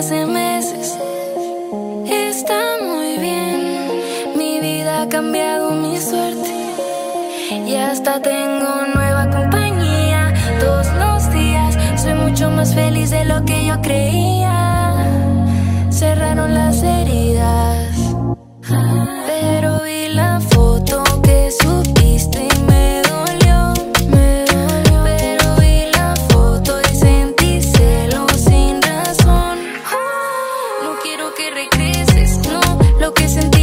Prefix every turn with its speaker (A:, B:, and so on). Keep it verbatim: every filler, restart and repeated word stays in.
A: hace meses. Está muy bien, mi vida ha cambiado, mi suerte. Y hasta tengo nueva compañía. Todos los días soy mucho más feliz de lo que yo creía. Cerraron las heridas, pero vi la foto que subiste y me dolió, me dolió. Pero vi la foto y sentí celos sin razón. No quiero que regreses, no, lo que sentí